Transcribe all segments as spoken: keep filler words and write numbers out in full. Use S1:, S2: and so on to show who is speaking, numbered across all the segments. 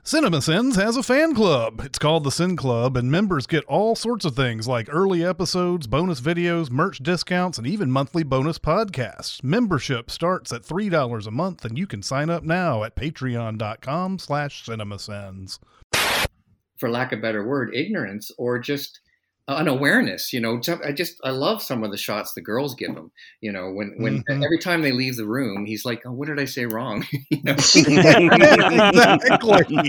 S1: CinemaSins has a fan club. It's called the Sin Club, and members get all sorts of things like early episodes, bonus videos, merch discounts, and even monthly bonus podcasts. Membership starts at three dollars a month, and you can sign up now at patreon.com slash cinemasins.
S2: For lack of a better word, ignorance or just unawareness. You know, I just, I love some of the shots the girls give him. You know, when, when mm-hmm. every time they leave the room, he's like, oh, what did I say wrong? You know?
S1: Exactly.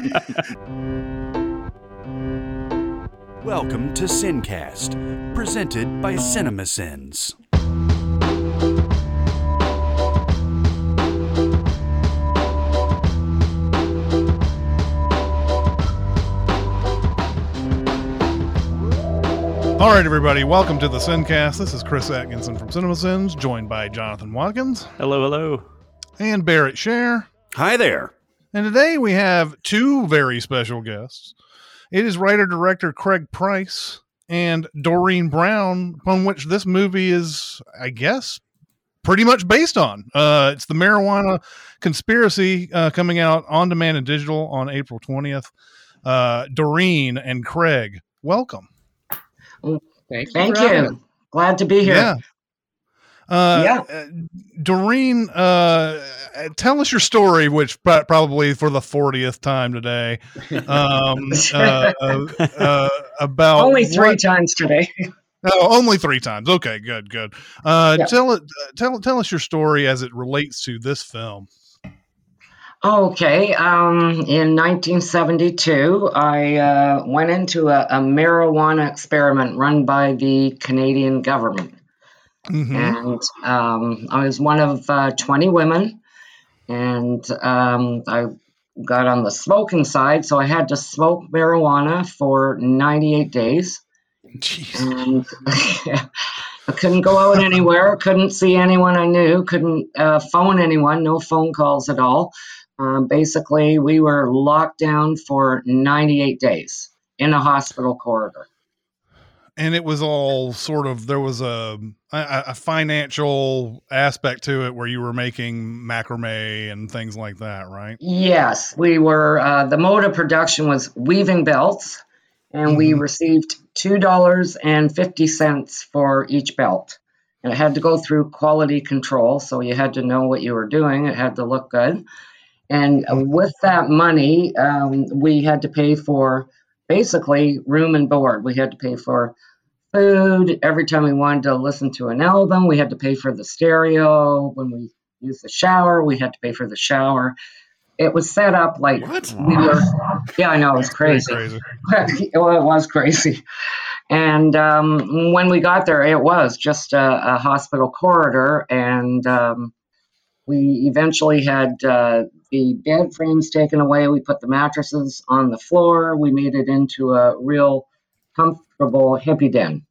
S3: Welcome to Sincast, presented by CinemaSins.
S1: All right, everybody, welcome to the Sincast. This is Chris Atkinson from CinemaSins, joined by Jonathan Watkins.
S4: Hello, hello.
S1: And Barrett Scher.
S3: Hi there.
S1: And today we have two very special guests. It is writer-director Craig Price and Doreen Brown, upon which this movie is, I guess, pretty much based on. Uh, it's the Marijuana Conspiracy, uh, coming out on demand and digital on April twentieth. Uh, Doreen and Craig, welcome.
S2: Thank you.
S5: Thank you. Glad to be here.
S1: Yeah. Uh,
S5: yeah.
S1: Uh, Doreen, uh, tell us your story, which probably for the fortieth time today, um, uh, uh, uh, about
S5: only three
S1: what,
S5: times today.
S1: Oh, only three times. Okay, good, good. Uh,
S5: yeah.
S1: Tell it, tell tell us your story as it relates to this film.
S5: Okay. Um, in nineteen seventy-two, I uh, went into a, a marijuana experiment run by the Canadian government. Mm-hmm. And um, I was one of uh, twenty women, and um, I got on the smoking side, so I had to smoke marijuana for ninety-eight days.
S1: Jeez.
S5: And I couldn't go out anywhere, couldn't see anyone I knew, couldn't uh, phone anyone, no phone calls at all. Um, basically, we were locked down for ninety-eight days in a hospital corridor.
S1: And it was all sort of, there was a, a, a financial aspect to it where you were making macrame and things like that, right?
S5: Yes, we were, uh, the mode of production was weaving belts, and mm-hmm. we received two dollars and fifty cents for each belt. And it had to go through quality control, so you had to know what you were doing. It had to look good. And with that money, um, we had to pay for basically room and board. We had to pay for food. Every time we wanted to listen to an album, we had to pay for the stereo. When we used the shower, we had to pay for the shower. It was set up like
S3: what?
S5: we were. Yeah, I know, it was crazy.
S1: crazy.
S5: Well, it was crazy. And um, when we got there, it was just a, a hospital corridor, and um, we eventually had uh, the bed frames taken away. We put the mattresses on the floor. We made it into a real comfortable hippie den.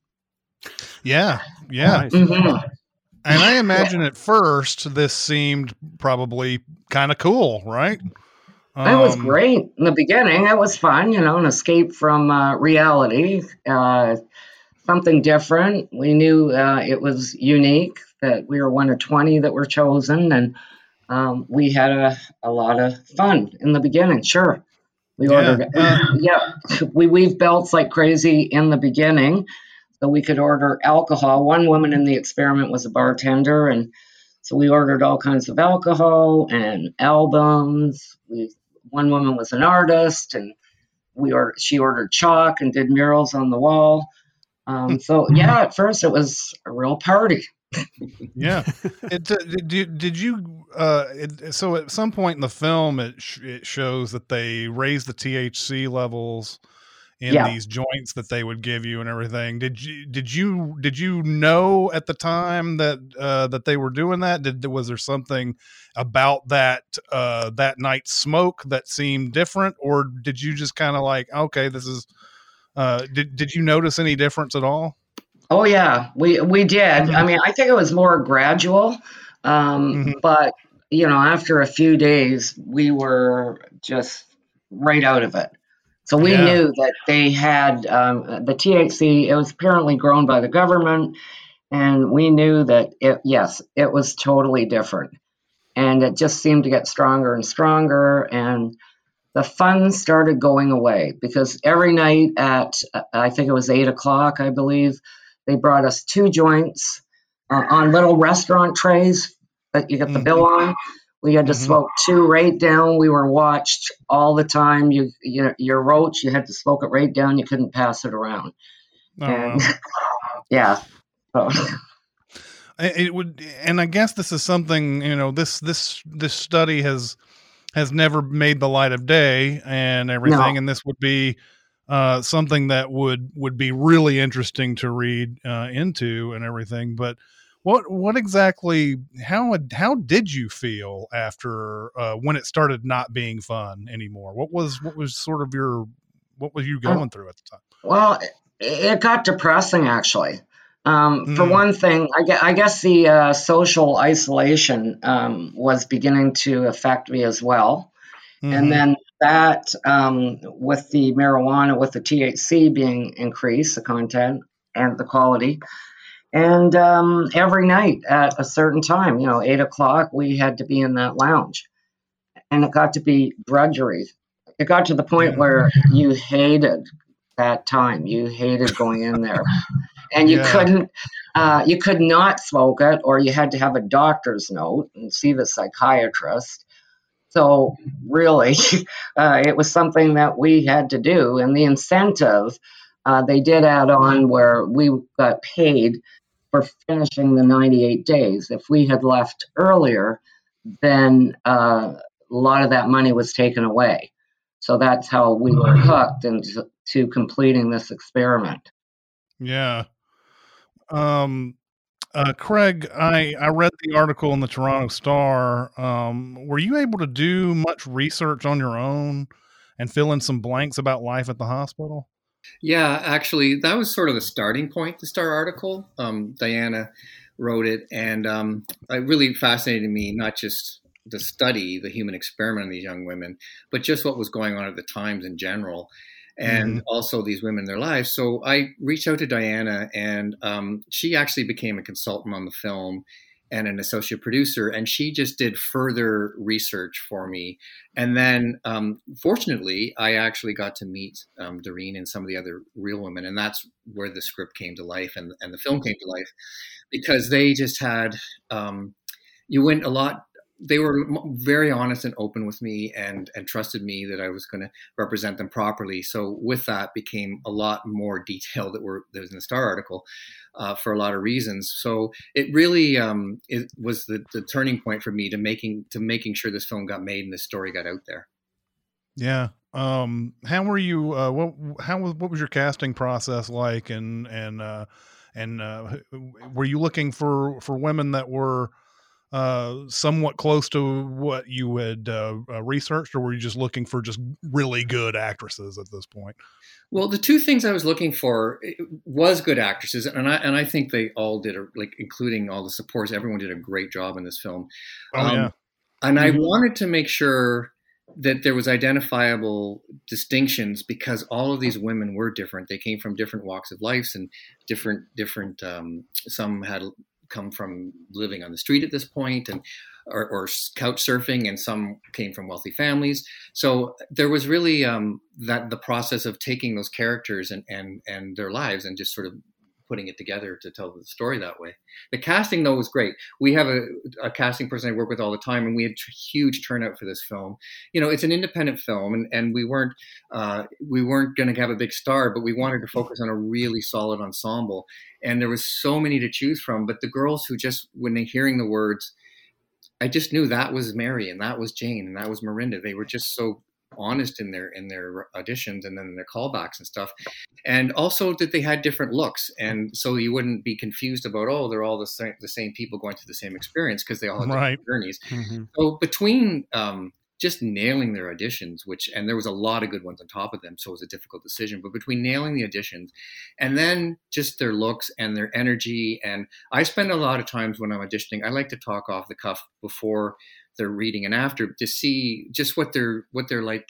S1: Yeah, yeah.
S4: Nice.
S5: Mm-hmm.
S1: And I imagine at first this seemed probably kind of cool, right?
S5: Um, it was
S1: Um,
S5: great in the beginning. It was fun, you know, an escape from uh, reality, uh, something different. We knew uh, it was unique, that we were one of twenty that were chosen, and um, we had a, a lot of fun in the beginning. Sure. We
S1: Yeah.
S5: ordered, yeah, we weave belts like crazy in the beginning, so we could order alcohol. One woman in the experiment was a bartender, and so we ordered all kinds of alcohol and albums. We, one woman was an artist, and we or she ordered chalk and did murals on the wall. Um, so yeah, at first it was a real party.
S1: Yeah. It, uh, did you, did you uh, it, so at some point in the film, it, sh- it shows that they raise the T H C levels in
S5: Yeah.
S1: these joints that they would give you and everything. Did you, did you, did you know at the time that, uh, that they were doing that? Did, was there something about that, uh, that night's smoke that seemed different, or did you just kind of like, okay, this is, uh, did, did you notice any difference at all?
S5: Oh yeah, we we did.
S1: Mm-hmm.
S5: I mean, I think it was more gradual, um,
S1: Mm-hmm.
S5: but you know, after a few days, we were just right out of it. So we
S1: Yeah.
S5: knew that they had um, the T H C. It was apparently grown by the government, and we knew that it. Yes, it was totally different, and it just seemed to get stronger and stronger. And the fun started going away because every night at, uh, I think it was eight o'clock, I believe, they brought us two joints uh, on little restaurant trays that you get the
S1: Mhm.
S5: bill on. We had to
S1: Mhm.
S5: smoke two right down. We were watched all the time. You, you your roach, you had to smoke it right down. You couldn't pass it around.
S1: Oh,
S5: And
S1: wow.
S5: yeah, so,
S1: It it would, and I guess this is something, you know, this this this study has has never made the light of day and everything,
S5: no.
S1: and this would be uh, something that would would be really interesting to read uh, into and everything. But what what exactly how had- how did you feel after uh, when it started not being fun anymore? What was what was sort of your what was you
S5: Um,
S1: going through at the time?
S5: well, it, it got depressing actually. Um, for
S1: Mm,
S5: one thing, I guess, I guess the uh, social isolation um, was beginning to affect me as well. And
S1: mm-hmm,
S5: then that, um, with the marijuana, with the T H C being increased, the content and the quality, and um, every night at a certain time, you know, eight o'clock, we had to be in that lounge, and it got to be drudgery. It got to the point
S1: yeah,
S5: where you hated that time. You hated going in there, and you
S1: yeah,
S5: couldn't. Uh, you could not smoke it, or you had to have a doctor's note and see the psychiatrist. So really, uh, it was something that we had to do. And the incentive, uh, they did add on where we got paid for finishing the ninety-eight days. If we had left earlier, then uh, a lot of that money was taken away. So that's how we were hooked into to completing this experiment.
S1: yeah. Um, Uh, Craig, I, I read the article in the Toronto Star. Um, were you able to do much research on your own and fill in some blanks about life at the hospital?
S2: Yeah, actually, that was sort of the starting point, the Star article. Um, Diana wrote it, and um, it really fascinated me, not just the study, the human experiment on these young women, but just what was going on at the times in general,
S1: Mm-hmm.
S2: and also these women in their lives. So I reached out to Diana, and um, she actually became a consultant on the film and an associate producer, and she just did further research for me. And then, um, fortunately, I actually got to meet um, Doreen and some of the other real women, and that's where the script came to life and, and the film came to life because they just had um, you went a lot. They were very honest and open with me, and and trusted me that I was going to represent them properly. So with that became a lot more detail that were that was in the Star article uh, for a lot of reasons. So it really um, it was the, the turning point for me to making to making sure this film got made and this story got out there.
S1: Yeah. Um, how were you, uh, what, how was, what was your casting process like? And, and, uh, and, uh, were you looking for, for women that were, uh, somewhat close to what you had, uh, uh, researched, or were you just looking for just really good actresses at this point?
S2: Well, the two things I was looking for was good actresses, and I and I think they all did a, like including all the supports. Everyone did a great job in this film,
S1: Oh
S2: um,
S1: yeah.
S2: and I
S5: Mhm.
S2: wanted to make sure that there was identifiable distinctions because all of these women were different. They came from different walks of life and different different. Um, some had come from living on the street at this point and or, or couch surfing, and some came from wealthy families. So there was really um, that the process of taking those characters and, and and their lives and just sort of putting it together to tell the story that way. The casting, though, was great. We have a, a casting person I work with all the time, and we had t- huge turnout for this film. You know, it's an independent film, and, and we weren't uh, we weren't going to have a big star, but we wanted to focus on a really solid ensemble. And there was so many to choose from. But the girls who just, when they hearing the words, I just knew that was Mary and that was Jane and that was Marinda. They were just so honest in their in their auditions and then in their callbacks and stuff, and also that they had different looks, and so you wouldn't be confused about, oh, they're all the same the same people going through the same experience, because they all had
S1: Right.
S2: different journeys.
S5: Mhm.
S2: So between um, just nailing their auditions, which, and there was a lot of good ones on top of them, so it was a difficult decision, but between nailing the auditions and then just their looks and their energy, and I spend a lot of times when I'm auditioning, I like to talk off the cuff before they're reading and after to see just what they're what they're like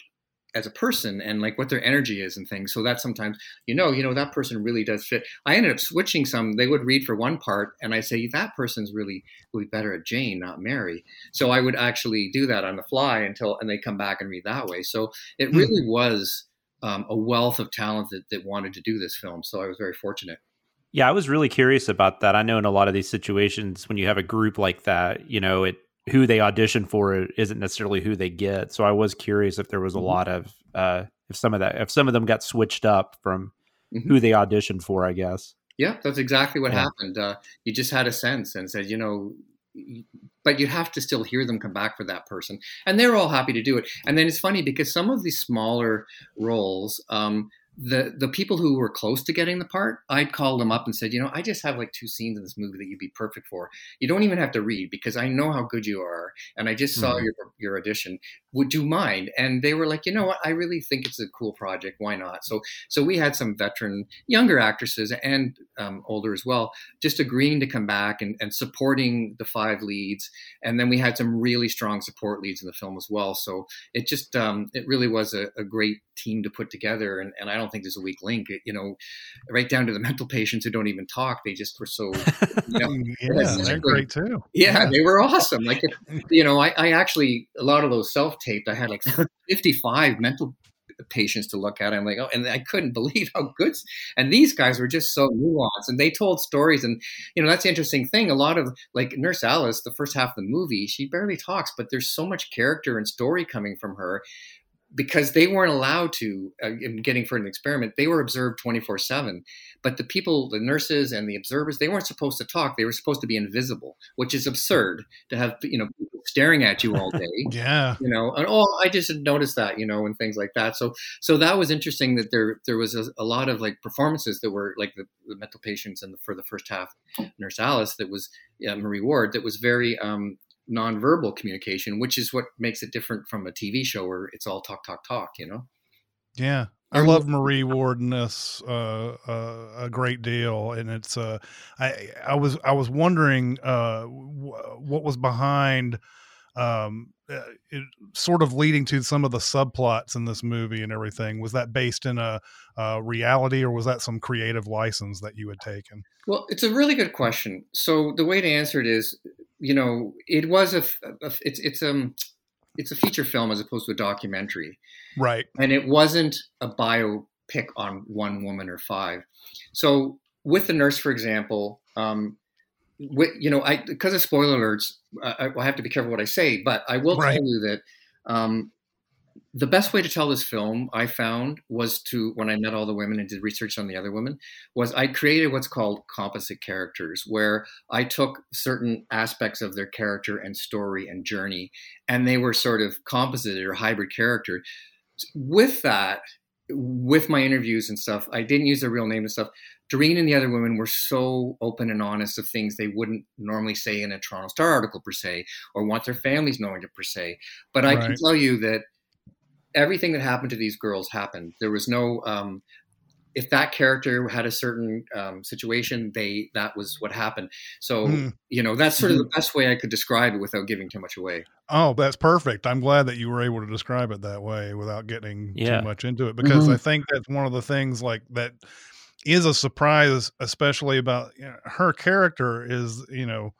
S2: as a person and like what their energy is and things. So that sometimes, you know, you know, that person really does fit. I ended up switching some. They would read for one part and I say, that person's really, really better at Jane, not Mary. So I would actually do that on the fly until, and they come back and read that way. So it really mm. was um, a wealth of talent that, that wanted to do this film. So I was very fortunate.
S4: Yeah, I was really curious about that. I know in a lot of these situations, when you have a group like that, you know, it, who they audition for isn't necessarily who they get. So I was curious if there was a mm-hmm. lot of, uh, if some of that, if some of them got switched up from mm-hmm. who they auditioned for, I guess.
S2: Yeah, that's exactly what yeah. happened. Uh, you just had a sense and said, you know, but you have to still hear them come back for that person. And they're all happy to do it. And then it's funny because some of these smaller roles, um, the the people who were close to getting the part, I'd call them up and said, you know, I just have like two scenes in this movie that you'd be perfect for. You don't even have to read because I know how good you are. And I just saw mm-hmm. your your audition. Would you mind? And they were like, you know what? I really think it's a cool project. Why not? So so we had some veteran, younger actresses and um, older as well, just agreeing to come back and, and supporting the five leads. And then we had some really strong support leads in the film as well. So it just, um, it really was a, a great team to put together. And, and I don't think there's a weak link, you know, right down to the mental patients who don't even talk. They just were so, you know,
S1: yeah, they're great too.
S2: Yeah, yeah, they were awesome. Like, you know, I, I actually, a lot of those self-taped, I had like fifty-five mental patients to look at. I'm like, oh, and I couldn't believe how good. And these guys were just so nuanced and they told stories. And, you know, that's the interesting thing. A lot of like Nurse Alice, the first half of the movie, she barely talks, but there's so much character and story coming from her. Because they weren't allowed to, uh, getting for an experiment, they were observed twenty-four seven. But the people, the nurses and the observers, they weren't supposed to talk. They were supposed to be invisible, which is absurd to have, you know, people staring at you all day.
S1: Yeah.
S2: You know, and oh, I just noticed that, you know, and things like that. So, so that was interesting that there, there was a, a lot of like performances that were like the, the mental patients and the, for the first half, Nurse Alice, that was yeah, Marie Ward, that was very, um, nonverbal communication, which is what makes it different from a T V show where it's all talk, talk, talk, you know?
S1: Yeah. I love Marie Ward in this uh, uh, a great deal. And it's, uh, I, I was, I was wondering uh, w- what was behind um, uh, it, sort of leading to some of the subplots in this movie and everything. Was that based in a, a reality or was that some creative license that you had taken?
S2: Well, it's a really good question. So the way to answer it is, you know, it was a, a it's it's um it's a feature film as opposed to a documentary,
S1: right? And
S2: it wasn't a biopic on one woman or five. So with The Nurse, for example, um, with, you know, I because of spoiler alerts, I, I have to be careful what I say, but I will right. tell you that um, the best way to tell this film, I found, was to, when I met all the women and did research on the other women, was I created what's called composite characters, where I took certain aspects of their character and story and journey, and they were sort of composited or hybrid character. With that, with my interviews and stuff, I didn't use their real name and stuff. Doreen and the other women were so open and honest of things they wouldn't normally say in a Toronto Star article per se, or want their families knowing it per se. But I right. can tell you that everything that happened to these girls happened. There was no, um, if that character had a certain um, situation, they, that was what happened. So, mm. you know, that's sort of the best way I could describe it without giving too much away.
S1: Oh, that's perfect. I'm glad that you were able to describe it that way without getting
S4: yeah.
S1: too much into it, because mm-hmm. I think that's one of the things like that is a surprise, especially about, you know, her character is, you know,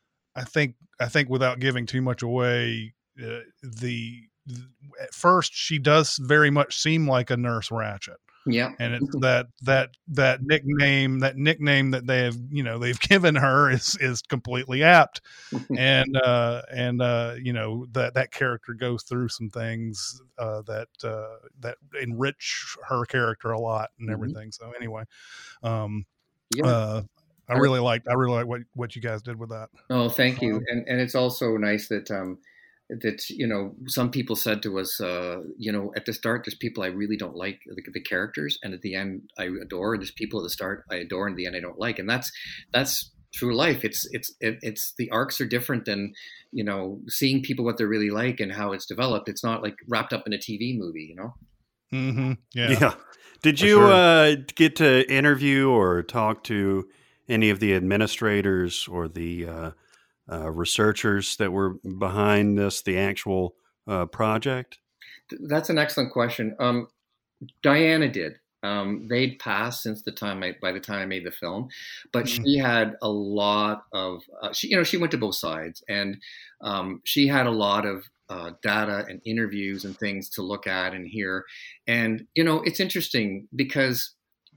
S1: I think, I think without giving too much away, uh, the, at first she does very much seem like a Nurse Ratched.
S2: Yeah.
S1: And it's that, that, that nickname, that nickname that they have, you know, they've given her is, is completely apt. and, uh, and, uh, you know, that, that character goes through some things, uh, that, uh, that enrich her character a lot and everything. Mm-hmm. So anyway, um, yeah. uh, I really like, I really like what, what you guys did with that.
S2: Oh, thank you. Um, and, and it's also nice that, um, that, you know, some people said to us, uh, you know, at the start, there's people I really don't like the, the characters. And at the end, I adore. And there's people at the start I adore. And at the end, I don't like. And that's, that's true life. It's, it's, it, it's the arcs are different than, you know, seeing people what they're really like and how it's developed. It's not like wrapped up in a T V movie, you know?
S1: Mm-hmm. Yeah.
S6: Yeah. Did you sure. uh, get to interview or talk to any of the administrators or the, uh, Uh, researchers that were behind this, the actual uh, project?
S2: that's an excellent question. Um, Diana did. Um, they'd passed since the time I, by the time I made the film, but mm-hmm. she had a lot of, uh, she, you know, she went to both sides, and um, she had a lot of uh, data and interviews and things to look at and hear. And, you know, it's interesting because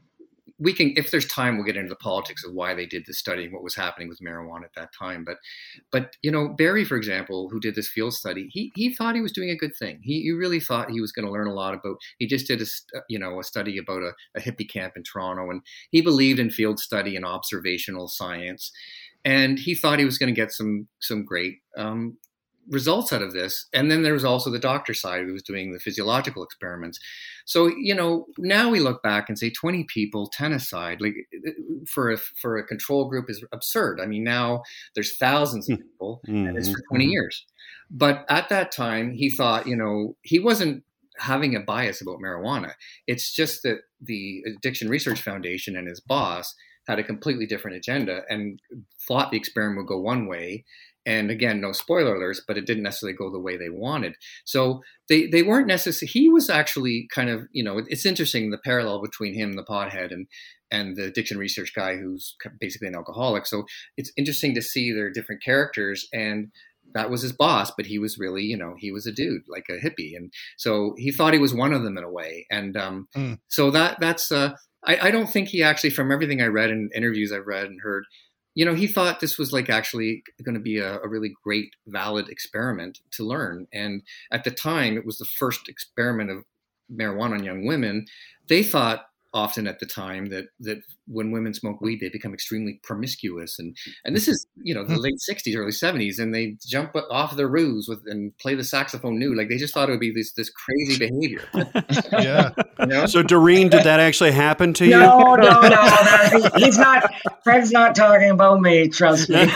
S2: we can, if there's time, we'll get into the politics of why they did this study and what was happening with marijuana at that time. But, but you know, Barry, for example, who did this field study, he he thought he was doing a good thing. He, he really thought he was going to learn a lot about. He just did a you know a study about a, a hippie camp in Toronto, and he believed in field study and observational science, and he thought he was going to get some some great um, results out of this. And then there was also the doctor side who was doing the physiological experiments. So, you know, now we look back and say twenty people, ten aside, like for a, for a control group is absurd. I mean, now there's thousands of people mm-hmm. and it's for twenty years. But at that time, he thought, you know, he wasn't having a bias about marijuana. It's just that the Addiction Research Foundation and his boss had a completely different agenda and thought the experiment would go one way. And again, no spoiler alerts, but it didn't necessarily go the way they wanted. So they, they weren't necessarily, he was actually kind of, you know, it's interesting, the parallel between him, the pothead, and and the addiction research guy who's basically an alcoholic. So it's interesting to see their different characters, and that was his boss, but he was really, you know, he was a dude, like a hippie. And so he thought he was one of them in a way. And um, mm. so that that's, uh, I, I don't think he actually, from everything I read and interviews I've read and heard, you know, he thought this was like actually going to be a, a really great, valid experiment to learn. And at the time, it was the first experiment of marijuana on young women. They thought often at the time that that when women smoke weed, they become extremely promiscuous. And and this is, you know, the late sixties, early seventies, and they jump off their roofs with and play the saxophone nude. Like they just thought it would be this this crazy behavior.
S1: Yeah.
S2: You know?
S6: So Doreen, did that actually happen to you?
S5: No, no, no. no. He's not, Craig's not talking about me, trust me.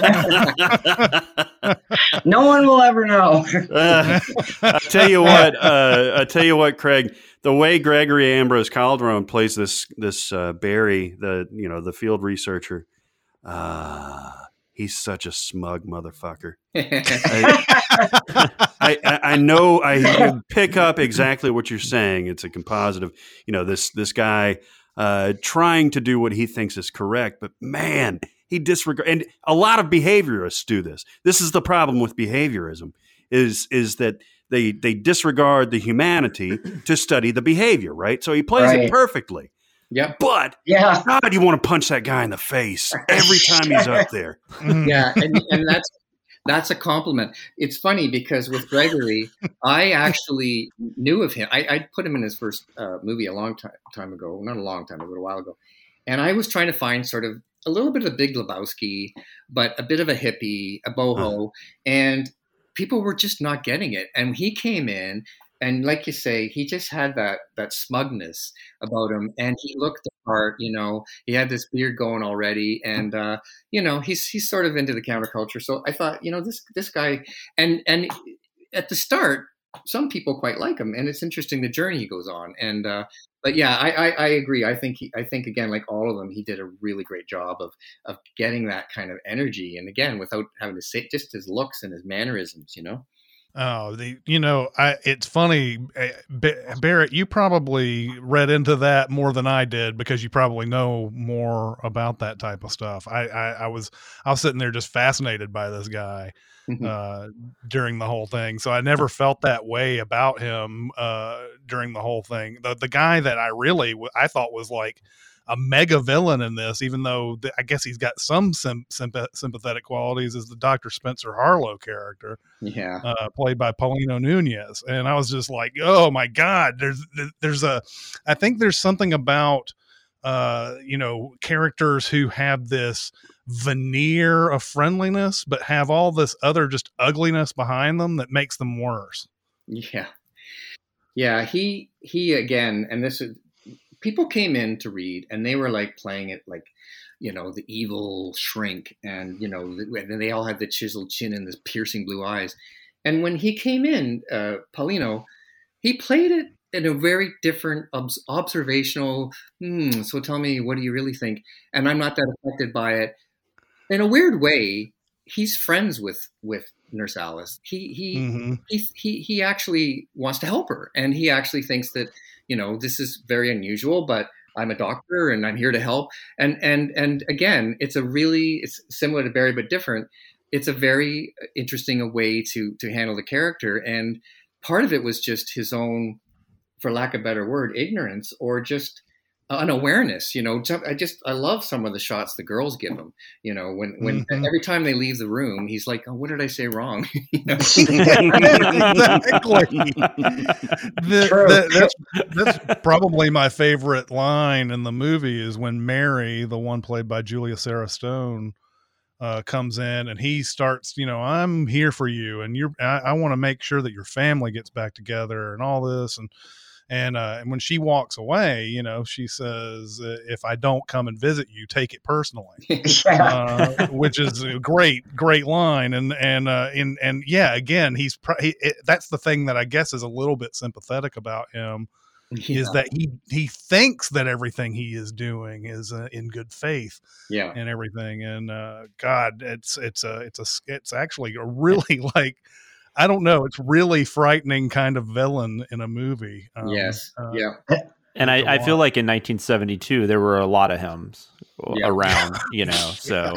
S5: No one will ever know.
S6: uh, I tell you what, uh, I tell you what, Craig, the way Gregory Ambrose Calderon plays this this uh, Barry, the you know the field researcher, uh, he's such a smug motherfucker. I, I, I know I pick up exactly what you're saying. It's a composite of, you know, this this guy uh, trying to do what he thinks is correct, but man, he disregards. And a lot of behaviorists do this. This is the problem with behaviorism, is is that they they disregard the humanity to study the behavior, right? So he plays right. it perfectly.
S2: Yeah.
S6: But
S5: yeah.
S6: God, you want to punch that guy in the face every time he's up there.
S2: Yeah, and, and that's that's a compliment. It's funny because with Gregory, I actually knew of him. I, I put him in his first uh, movie a long time time ago, not a long time ago, a while ago, and I was trying to find sort of a little bit of the Big Lebowski, but a bit of a hippie, a boho, uh. and people were just not getting it. And he came in, and like you say, he just had that that smugness about him, and he looked the part. You know, he had this beard going already, and uh, you know, he's he's sort of into the counterculture. So I thought, you know, this this guy, and and at the start, some people quite like him, and it's interesting the journey he goes on. And uh, but yeah, I, I I agree. I think he, I think again, like all of them, he did a really great job of of getting that kind of energy, and again, without having to say, just his looks and his mannerisms, you know.
S1: Oh, the you know, I it's funny, Barrett, you probably read into that more than I did because you probably know more about that type of stuff. I I, I was I was sitting there just fascinated by this guy mm-hmm. uh, during the whole thing, so I never felt that way about him uh, during the whole thing. The the guy that I really I thought was like a mega villain in this, even though the, I guess he's got some sim, sim, sympathetic qualities, is the Doctor Spencer Harlow character,
S2: yeah,
S1: uh, played by Paulino Nunez. And I was just like, oh my God, there's, there's a, I think there's something about, uh, you know, characters who have this veneer of friendliness, but have all this other just ugliness behind them that makes them worse.
S2: Yeah. Yeah. He, he, again, and this is, people came in to read, and they were like playing it like, you know, the evil shrink, and you know, and they all had the chiseled chin and the piercing blue eyes. And when he came in, uh, Paulino, he played it in a very different ob- observational. Hmm, so tell me, what do you really think? And I'm not that affected by it. In a weird way, he's friends with with Nurse Alice. He he,
S1: Mm-hmm.
S2: he he he actually wants to help her, and he actually thinks that, you know, this is very unusual, but I'm a doctor and I'm here to help. And and and again, it's a really it's similar to Barry but different. It's a very interesting way to to handle the character, and part of it was just his own, for lack of a better word, ignorance or just unawareness. You know, I just I love some of the shots the girls give him. You know, when when
S1: Mhm.
S2: every time they leave the room, he's like, "Oh, what did I say wrong?" You know?
S1: exactly. The-
S5: True.
S1: the- that's, that's probably my favorite line in the movie is when Mary, the one played by Julia Sarah Stone, uh, comes in and he starts, you know, I'm here for you, and you're, I, I want to make sure that your family gets back together and all this, and and uh, and when she walks away, you know, she says, uh, "If I don't come and visit you, take it personally."
S5: Yeah.
S1: uh, which is a great, great line. And, and, uh, and, and yeah, again, he's, pr- he, it, that's the thing that I guess is a little bit sympathetic about him
S2: Yeah.
S1: is that he, he thinks that everything he is doing is uh, in good faith
S2: Yeah.
S1: and everything. And, uh, God, it's, it's a, it's a, it's actually a really like, I don't know. It's really frightening kind of villain in a movie. Um,
S2: Yes.
S1: uh,
S2: Yeah.
S4: And I, I feel like in nineteen seventy-two there were a lot of hymns
S2: Yeah.
S4: around, you know. So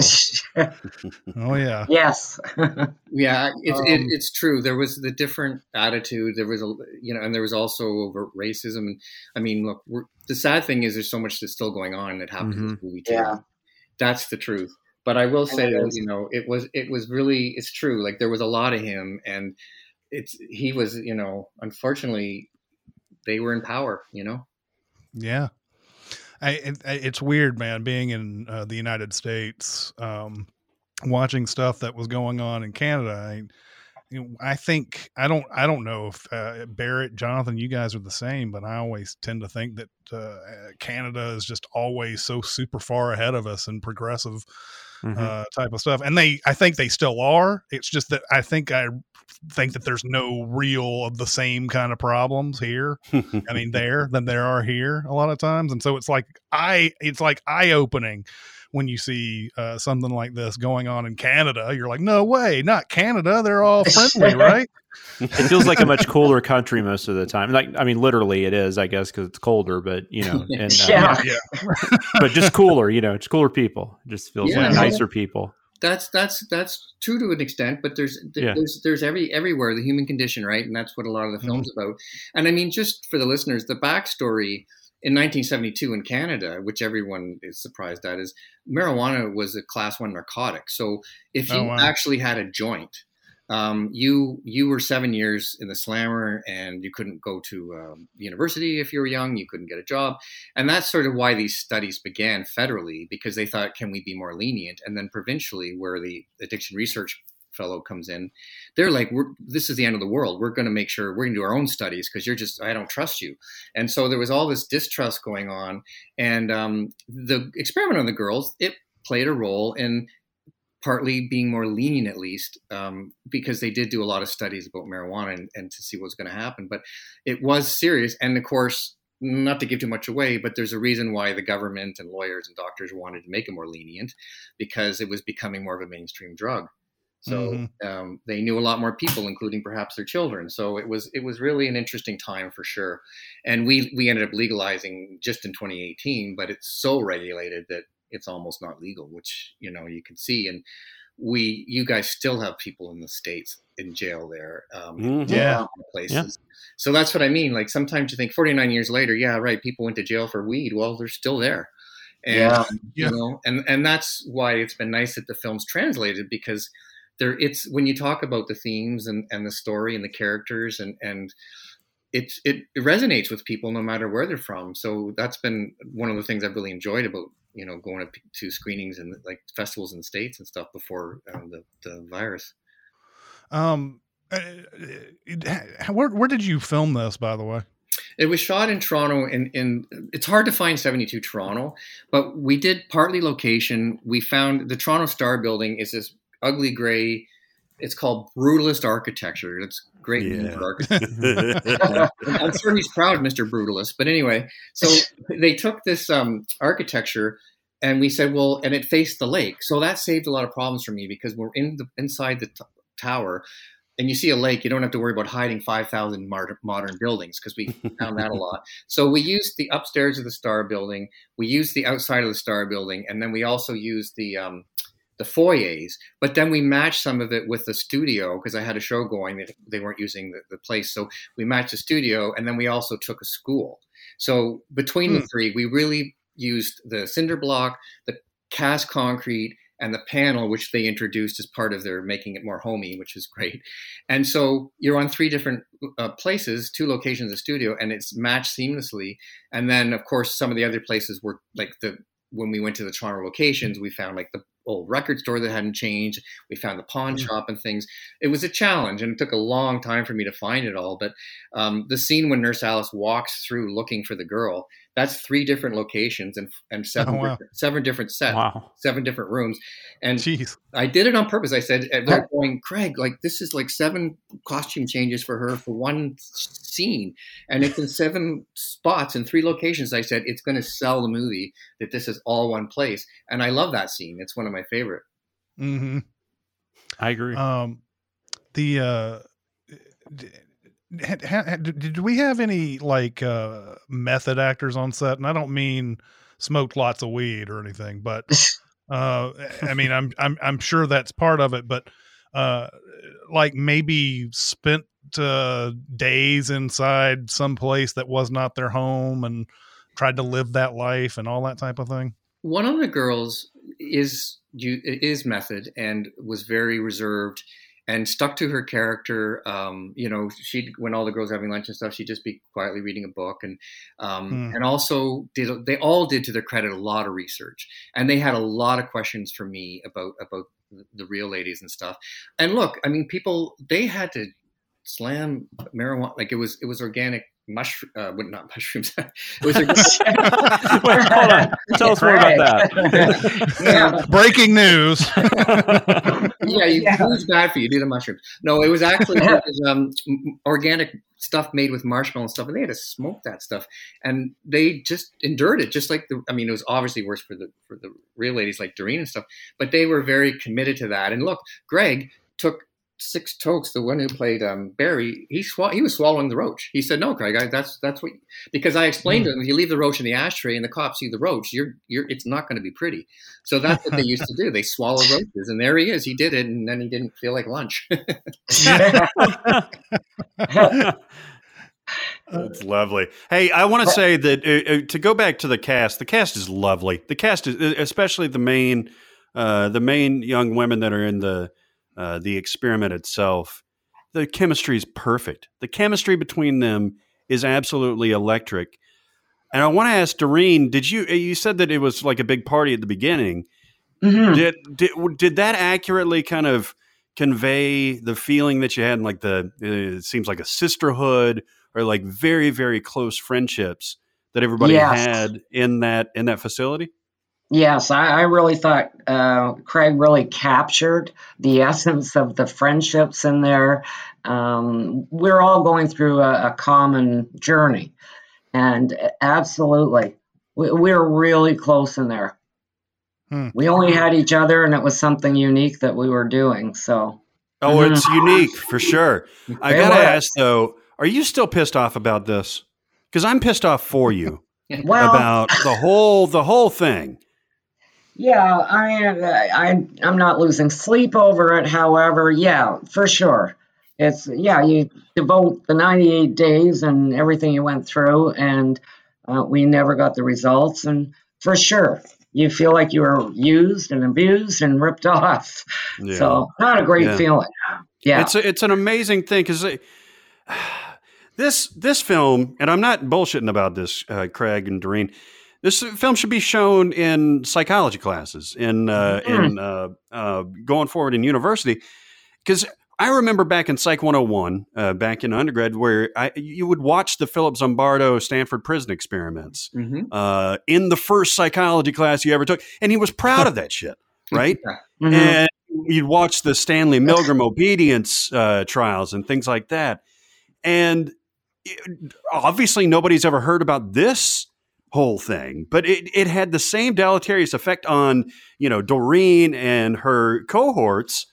S1: Oh yeah.
S5: Yes.
S2: Yeah, it's
S1: Um,
S2: it, it's true. There was the different attitude. There was a you know, and there was also overt racism. I mean, look, we're, the sad thing is there's so much that's still going on that happened in this movie too.
S5: Yeah.
S2: That's the truth. But I will say
S5: it
S2: that,
S5: is.
S2: you know, it was it was really it's true. Like there was a lot of him, and it's he was you know, unfortunately, they were in power. You know.
S1: Yeah. I, it, it's weird, man, being in uh, the United States, um, watching stuff that was going on in Canada. I, you know, I think, I don't, I don't know if uh, Barrett, Jonathan, you guys are the same, but I always tend to think that uh, Canada is just always so super far ahead of us and progressive
S4: mhm.
S1: uh, type of stuff. And they, I think they still are. It's just that I think I think that there's no real of the same kind of problems here. I mean, there than there are here a lot of times. And so it's like, I, it's like eye opening when you see uh, something like this going on in Canada. You're like, no way, not Canada. They're all friendly, right?
S4: It feels like a much cooler country most of the time. Like, I mean, literally it is, I guess, because it's colder, but you know, and, uh,
S5: Yeah.
S1: Yeah.
S4: but just cooler, you know, it's cooler people. It just feels
S2: Yeah.
S4: like nicer people.
S2: That's that's that's true to an extent, but there's
S4: Yeah.
S2: there's there's every everywhere the human condition, right? And that's what a lot of the film's about. And I mean, just for the listeners, the backstory in nineteen seventy-two in Canada, which everyone is surprised at, is marijuana was a class one narcotic. So if you
S1: Oh, wow.
S2: actually had a joint, um, you you were seven years in the slammer, and you couldn't go to um, university if you were young. You couldn't get a job, and that's sort of why these studies began federally, because they thought, can we be more lenient? And then provincially, where the addiction research fellow comes in, they're like, we're, this is the end of the world. We're going to make sure we're going to do our own studies because you're just, I don't trust you. And so there was all this distrust going on. And um, the experiment on the girls, it played a role in partly being more lenient, at least, um, because they did do a lot of studies about marijuana and, and to see what was going to happen. But it was serious. And of course, not to give too much away, but there's a reason why the government and lawyers and doctors wanted to make it more lenient, because it was becoming more of a mainstream drug. So
S1: Mhm.
S2: um, they knew a lot more people, including perhaps their children. So it was it was really an interesting time for sure. And we we ended up legalizing just in twenty eighteen, but it's so regulated that it's almost not legal, which, you know, you can see. And we you guys still have people in the States in jail there. Um,
S6: Mhm.
S1: Yeah.
S2: places. So that's what I mean. Like sometimes you think forty-nine years later, yeah, right, people went to jail for weed. Well, they're still there. And,
S5: Yeah.
S1: Yeah.
S2: you know, and, and that's why it's been nice that the film's translated, because there it's when you talk about the themes and, and the story and the characters and, and it, it, it resonates with people no matter where they're from. So that's been one of the things I've really enjoyed about, you know, going to, to screenings and like festivals in the States and stuff before um, the, the virus.
S1: Um, uh, uh, where, where did you film this, by the way?
S2: It was shot in Toronto, and in, in it's hard to find seventy-two Toronto, but we did partly location. We found the Toronto Star Building is this ugly gray. It's called brutalist architecture. It's great name
S6: Yeah.
S2: for architecture. I'm sure he's proud, Mister Brutalist. But anyway, so they took this um, architecture, and we said, well, and it faced the lake, so that saved a lot of problems for me, because we're in the inside the t- tower, and you see a lake, you don't have to worry about hiding five thousand modern, modern buildings, because we found that a lot. So we used the upstairs of the Star Building, we used the outside of the Star Building, and then we also used the um, the foyers. But then we matched some of it with the studio, because I had a show going that they weren't using the, the place. So we matched the studio, and then we also took a school. So between hmm. the three, we really used the cinder block, the cast concrete, and the panel, which they introduced as part of their making it more homey, which is great. And so you're on three different uh, places, two locations of studio, and it's matched seamlessly. And then, of course, some of the other places were like the, when we went to the Toronto locations, we found like the old record store that hadn't changed. We found the pawn mm-hmm. shop and things. It was a challenge, and it took a long time for me to find it all. But um, the scene when Nurse Alice walks through looking for the girl, that's three different locations and and seven,
S1: oh, wow.
S2: different, seven different sets,
S4: wow.
S2: seven different rooms. And
S1: Jeez.
S2: I did it on purpose. I said, they're going, Craig, like this is like seven costume changes for her for one scene. And it's in seven spots in three locations. I said, it's going to sell the movie that this is all one place. And I love that scene. It's one of my favorite.
S1: Mm-hmm.
S4: I agree.
S1: Um, the, uh, Had, had, did we have any like uh, method actors on set? And I don't mean smoked lots of weed or anything, but uh, I mean I'm I'm I'm sure that's part of it. But uh, like maybe spent uh, days inside some place that was not their home and tried to live that life and all that type of thing.
S2: One of the girls is you is method and was very reserved and stuck to her character. Um, you know, she'd, when all the girls were having lunch and stuff, she'd just be quietly reading a book. And, um, hmm. and also did, they all did, to their credit, a lot of research, and they had a lot of questions for me about, about the real ladies and stuff. And look, I mean, people, they had to slam marijuana. Like it was, it was organic mushroom, uh, well, not mushrooms. It was organic.
S4: Wait, hold on. Tell us more about that.
S2: Yeah.
S1: Breaking news.
S2: Yeah, you, yeah. It was bad for you. Do the mushrooms. No, it was actually it was, um, organic stuff made with marshmallow and stuff, and they had to smoke that stuff, and they just endured it. Just like the, I mean, it was obviously worse for the for the real ladies like Doreen and stuff, but they were very committed to that. And look, Greg took six tokes. The one who played um, Barry, he sw- he was swallowing the roach. He said, "No, Craig, I, that's that's what." Because I explained mm. to him, if you leave the roach in the ashtray and the cops see the roach, you're you're it's not going to be pretty. So that's what they used to do. They swallow roaches, and there he is. He did it, and then he didn't feel like lunch.
S6: That's lovely. Hey, I want to say that uh, to go back to the cast, the cast is lovely. The cast is, especially the main, uh, the main young women that are in the uh, the experiment itself. The chemistry is perfect. The chemistry between them is absolutely electric. And I want to ask Doreen, did you? You said that it was like a big party at the beginning. Mm-hmm. Did did did that accurately kind of convey the feeling that you had in like the? It seems like a sisterhood, or like very, very close friendships that everybody yes. had in that in that facility?
S5: Yes, I, I really thought uh, Craig really captured the essence of the friendships in there. Um, we're all going through a, a common journey, and absolutely, we, we were really close in there. Hmm. We only had each other, and it was something unique that we were doing. So,
S6: oh, mm-hmm. It's unique for sure. I gotta ask though. Are you still pissed off about this? Because I'm pissed off for you well, about the whole the whole thing.
S5: Yeah, I, I I'm not losing sleep over it. However, yeah, for sure, it's yeah. You devote the ninety-eight days and everything you went through, and uh, we never got the results. And for sure, you feel like you were used and abused and ripped off. Yeah. So not a great yeah. feeling. Yeah,
S6: it's a, it's an amazing thing because. This this film, and I'm not bullshitting about this, uh, Craig and Doreen. This film should be shown in psychology classes, in uh, mm-hmm. in uh, uh, going forward in university, because I remember back in Psych one oh one, uh, back in undergrad, where I, you would watch the Philip Zimbardo Stanford Prison Experiments mm-hmm. uh, in the first psychology class you ever took, and he was proud of that shit, right? Mm-hmm. And you'd watch the Stanley Milgram obedience uh, trials and things like that, and it, obviously nobody's ever heard about this whole thing, but it, it had the same deleterious effect on, you know, Doreen and her cohorts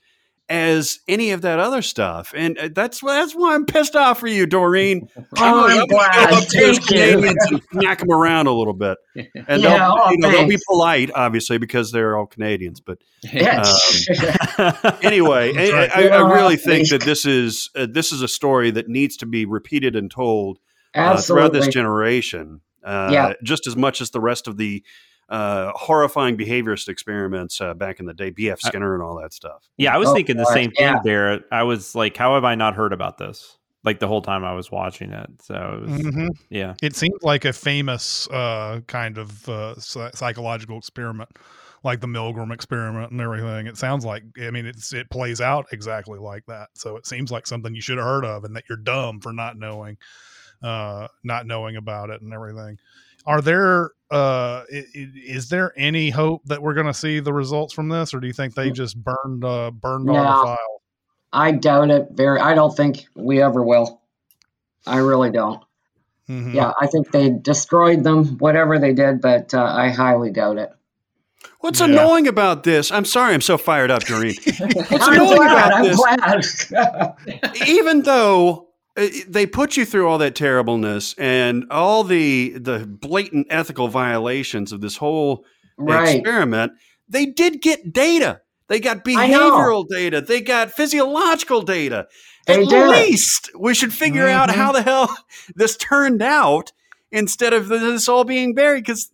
S6: as any of that other stuff. And that's that's why I'm pissed off for you, Doreen.
S5: Oh, I'm glad.
S6: Go up to those
S5: Thank you.
S6: Canadians and smack them around a little bit. And
S5: Yeah,
S6: they'll,
S5: oh,
S6: you know, they'll be
S5: thanks.
S6: polite, obviously, because they're all Canadians. But
S5: Yeah.
S6: um, anyway, I,
S1: right.
S6: I, I really think
S5: Yeah.
S6: that this is uh, this is a story that needs to be repeated and told uh,
S5: Absolutely.
S6: throughout this generation, uh,
S5: Yeah.
S6: just as much as the rest of the uh, horrifying behaviorist experiments uh, back in the day, B F Skinner and all that stuff.
S4: Yeah, I was
S5: Oh,
S4: thinking the
S5: God,
S4: same thing,
S5: yeah.
S4: Barrett. I was like, how have I not heard about this? Like the whole time I was watching it. So it was,
S1: Mhm.
S4: yeah.
S1: It seemed like a famous uh, kind of uh, psy- psychological experiment, like the Milgram experiment and everything. It sounds like, I mean, it's it plays out exactly like that. So it seems like something you should have heard of, and that you're dumb for not knowing, uh, not knowing about it and everything. Are there uh, i- i- is there any hope that we're going to see the results from this, or do you think they just burned uh, burned all
S5: No.
S1: the files?
S5: I doubt it very. I don't think we ever will. I really don't.
S1: Mhm.
S5: Yeah, I think they destroyed them, whatever they did, but uh, I highly doubt it.
S6: What's
S1: Yeah.
S6: annoying about this? I'm sorry, I'm so fired up, Doreen. What's
S5: I'm
S6: annoying
S5: glad.
S6: about
S5: I'm
S6: this?
S5: glad.
S6: Even though uh, they put you through all that terribleness and all the the blatant ethical violations of this whole
S5: Right.
S6: experiment, they did get data. They got
S5: I know.
S6: behavioral data. They got physiological data.
S5: They
S6: At
S5: did.
S6: least we should figure out
S1: Mhm.
S6: how the hell this turned out instead of this all being buried. Because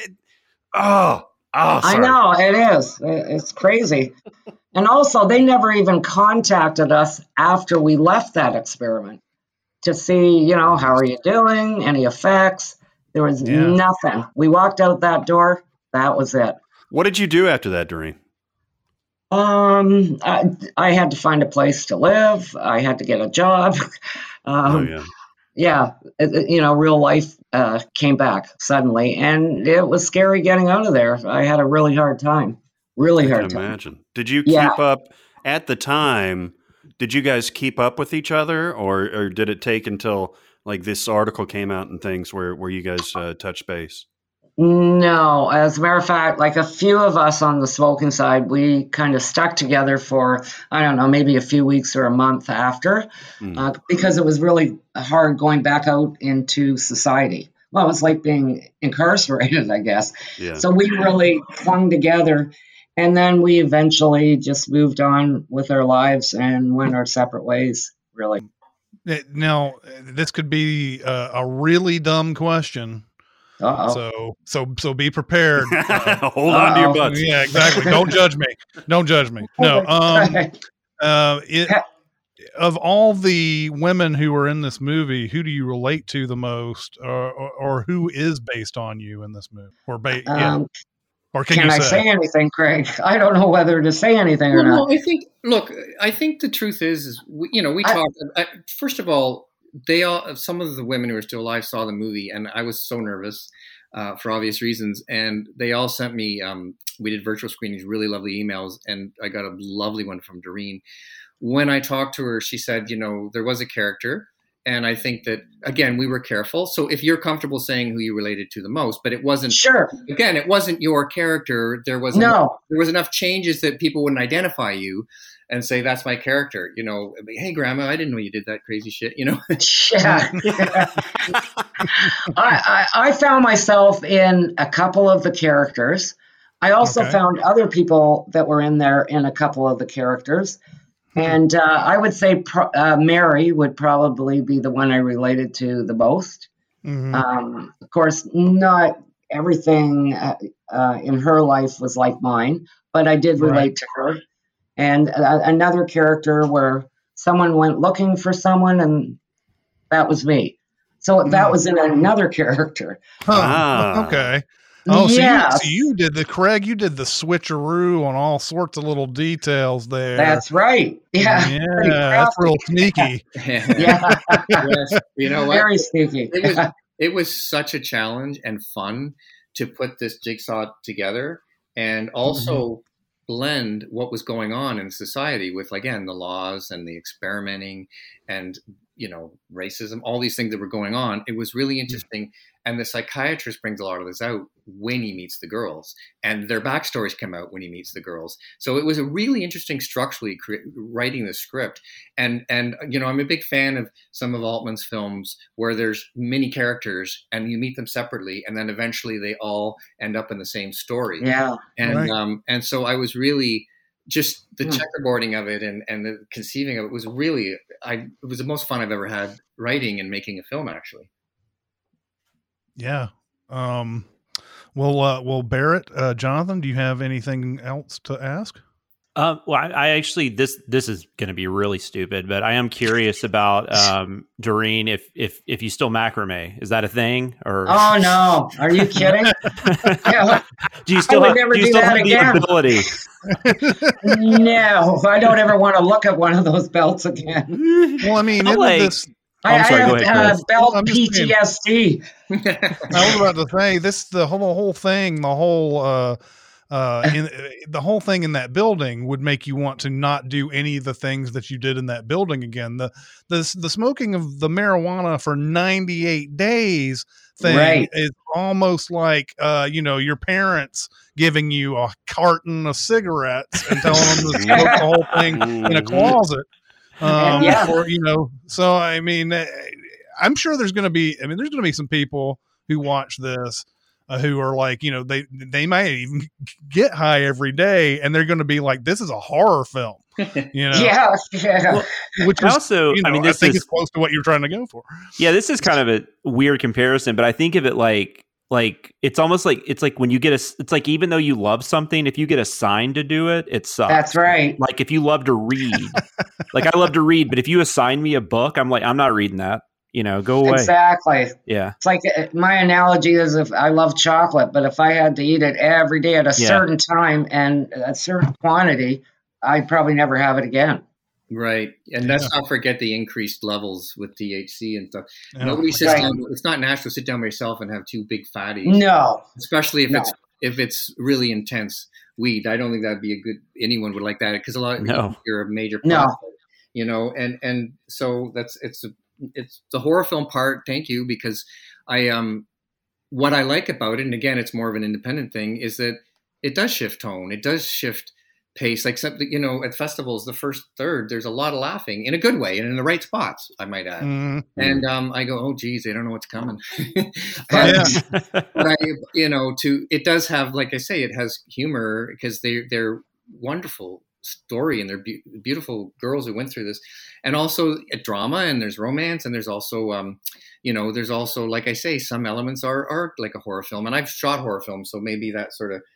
S6: oh, oh,
S5: I
S6: sorry.
S5: know it is. It- It's crazy. And also, they never even contacted us after we left that experiment to see, you know, how are you doing? Any effects? There was
S1: Yeah.
S5: nothing. We walked out that door. That was it.
S6: What did you do after that, Doreen?
S5: Um, I, I had to find a place to live. I had to get a job. Um,
S6: Oh yeah.
S5: yeah, it- it- you know, real life uh, came back suddenly, and it was scary getting out of there. I had a really hard time. Really
S6: I
S5: hard
S6: can
S5: time.
S6: imagine. Did you
S5: Yeah.
S6: keep up at the time? Did you guys keep up with each other, or or did it take until like this article came out and things where where you guys uh, touched base?
S5: No, as a matter of fact, like a few of us on the smoking side, we kind of stuck together for, I don't know, maybe a few weeks or a month after,
S6: Hmm.
S5: uh, because it was really hard going back out into society. Well, it was like being incarcerated, I guess.
S6: Yeah.
S5: So we really clung together. And then we eventually just moved on with our lives and went our separate ways, really.
S1: Eh, Now, this could be uh, a really dumb question.
S5: Uh-oh.
S1: So, so, so be prepared. Uh,
S6: Hold on to your
S5: Uh-oh.
S6: butts.
S1: yeah, exactly. Don't judge me. Don't judge me. No. Um. Uh. It, of all the women who were in this movie, who do you relate to the most, or, or, or who is based on you in this movie, or ba- yeah,
S5: um,
S1: or can,
S5: can
S1: you
S5: I
S1: say?
S5: say anything, Craig? I don't know whether to say anything or
S2: Well,
S5: not.
S2: no, I think. Look, I think the truth is, is we, you know, we
S5: I-
S2: talked. I, first of all, they all. Some of the women who are still alive saw the movie, and I was so nervous uh, for obvious reasons. And they all sent me. Um, we did virtual screenings, really lovely emails, and I got a lovely one from Doreen. When I talked to her, she said, you know, there was a character. And I think that, again, we were careful. So if you're comfortable saying who you related to the most, but it wasn't,
S5: Sure.
S2: again, it wasn't your character. There was
S5: No.
S2: enough, there was enough changes that people wouldn't identify you and say, that's my character. You know, hey, grandma, I didn't know you did that crazy shit, you know?
S5: Yeah. I, I, I found myself in a couple of the characters. I also
S1: Okay.
S5: found other people that were in there in a couple of the characters. And uh, I would say pro- uh, Mary would probably be the one I related to the most.
S1: Mhm.
S5: Um, of course, not everything uh, uh, in her life was like mine, but I did relate
S1: Right.
S5: to her. And uh, another character where someone went looking for someone, and that was me. So that
S1: Mm.
S5: was in another character.
S1: Huh.
S6: Ah.
S1: Okay. Oh, so,
S5: yeah,
S1: you, so you did the Craig. You did the switcheroo on all sorts of little details there.
S5: that's right. Yeah, pretty
S1: yeah, that's
S5: crafty.
S1: real sneaky.
S5: Yeah,
S2: Yes. You know what?
S5: very sneaky.
S2: It was it was such a challenge and fun to put this jigsaw together and also blend what was going on in society with, again, the laws and the experimenting and you know, racism, all these things that were going on. It was really interesting. And the psychiatrist brings a lot of this out when he meets the girls, and their backstories come out when he meets the girls. So it was a really interesting structurally cre- writing the script. And, and, you know, I'm a big fan of some of Altman's films where there's many characters and you meet them separately, and then eventually they all end up in the same story.
S5: Yeah.
S2: And,
S1: Right.
S2: um, and so I was really, just the
S5: Hmm.
S2: checkerboarding of it and, and the conceiving of it was really, I, it was the most fun I've ever had writing and making a film, actually.
S1: Yeah. Um, well, uh, well, Barrett, uh, Jonathan, do you have anything else to ask?
S4: Um, well, I, I actually this this is going to be really stupid, but I am curious about um, Doreen. If if if you still macrame, is that a thing? Or
S5: Oh no, are you kidding? Yeah,
S4: do you still
S5: would
S4: have,
S5: never
S4: do you
S5: do
S4: still
S5: that
S4: have
S5: again.
S4: the ability?
S5: no, I don't ever want to look at one of those belts again.
S1: Well, I mean,
S4: I'm
S1: isn't
S4: like-
S1: this,
S5: I,
S4: I'm sorry,
S5: I
S4: go
S5: have
S4: ahead,
S5: uh,
S4: Chris.
S5: belt
S1: I'm just
S5: P
S1: saying.
S5: T S D.
S1: I was about to say this, the whole, the whole thing, the whole, uh, uh, in the whole thing in that building would make you want to not do any of the things that you did in that building again. The, the, the smoking of the marijuana for ninety-eight days thing
S5: Right.
S1: is almost like, uh, you know, your parents giving you a carton of cigarettes and telling them to smoke the whole thing in a
S6: Mhm.
S1: closet. Um,
S5: Yeah.
S1: or, you know, so I mean, eh, I'm sure there's going to be, I mean, there's going to be some people who watch this uh, who are like, you know, they, they might even get high every day and they're going to be like, this is a horror film, you know,
S5: Yeah, yeah.
S1: which
S4: I
S1: is,
S4: also,
S1: you know,
S4: I mean,
S1: I
S4: this
S1: think
S4: is
S1: it's close to what you're trying to go for.
S4: yeah, this is kind of a weird comparison, but I think of it like like it's almost like it's like when you get a it's like even though you love something, if you get assigned to do it, it sucks.
S5: That's right.
S4: Like if you love to read, like I love to read, but if you assign me a book, I'm like I'm not reading that. You know, go away.
S5: Exactly.
S4: Yeah,
S5: It's like uh, my analogy is if I love chocolate, but if I had to eat it every day at a
S4: Yeah.
S5: certain time and a certain quantity, I'd probably never have it again.
S2: Right. And let's not forget the increased levels with T H C and stuff.
S1: Yeah.
S2: Nobody sits
S5: Right.
S2: down. It's not natural to sit down by yourself and have two big fatties,
S5: No.
S2: especially if
S5: No.
S2: it's if it's really intense weed. I don't think that'd be a good, anyone would like that because a lot of
S4: No.
S2: you're a major
S5: No.
S2: part of it, you know, and, and so that's, it's, a, it's the horror film part. Thank you. Because I, um, what I like about it, and again, it's more of an independent thing, is that it does shift tone. It does shift pace. Like something, you know, at festivals, the first third, there's a lot of laughing in a good way and in the right spots, I might add.
S1: Mhm.
S2: And um, I go, oh, geez, they don't know what's coming. but,
S1: Yeah.
S2: but I, you know, to it does have, like I say, it has humor because they they're wonderful story and they're be- beautiful girls who went through this, and also a drama and there's romance and there's also, um, you know, there's also, like I say, some elements are are like a horror film, and I've shot horror films, so maybe that sort of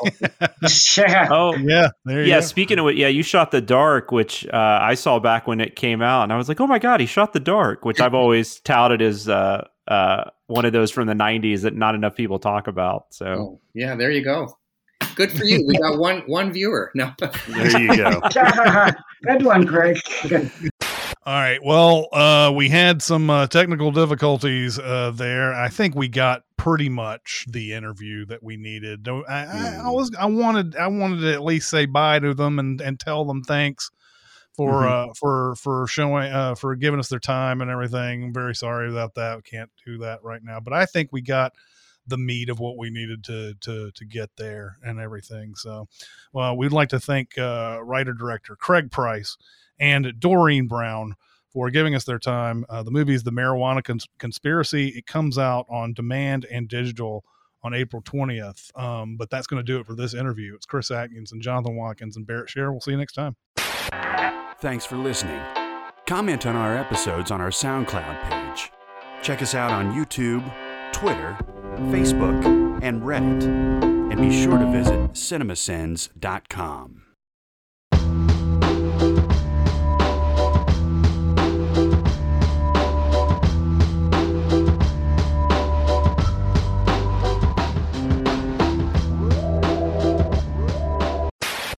S5: Yeah.
S4: Oh,
S1: Yeah. There you
S4: yeah.
S1: go.
S4: Speaking of it, yeah, you shot The Dark, which uh, I saw back when it came out, and I was like, oh my god, he shot The Dark, which I've always touted as uh, uh, one of those from the nineties that not enough people talk about. So
S2: oh, yeah, there you go. Good for you. We got one one viewer. No.
S6: There you go.
S5: Good one, Greg.
S1: All right. Well, uh, we had some uh, technical difficulties uh, there. I think we got pretty much the interview that we needed. No, I, I, I was, I wanted, I wanted to at least say bye to them and, and tell them thanks for,
S4: Mhm.
S1: uh, for, for showing, uh, for giving us their time and everything. I'm very sorry about that. We can't do that right now, but I think we got the meat of what we needed to, to, to get there and everything. So, well, we'd like to thank, uh, writer director Craig Price and Doreen Brown for giving us their time. Uh, the movie is The Marijuana Cons- Conspiracy. It comes out on demand and digital on April twentieth. Um, but that's going to do it for this interview. It's Chris Atkins and Jonathan Watkins and Barrett Scher. We'll see you next time.
S3: Thanks for listening. Comment on our episodes on our SoundCloud page. Check us out on YouTube, Twitter, Facebook, and Reddit. And be sure to visit cinemasins dot com.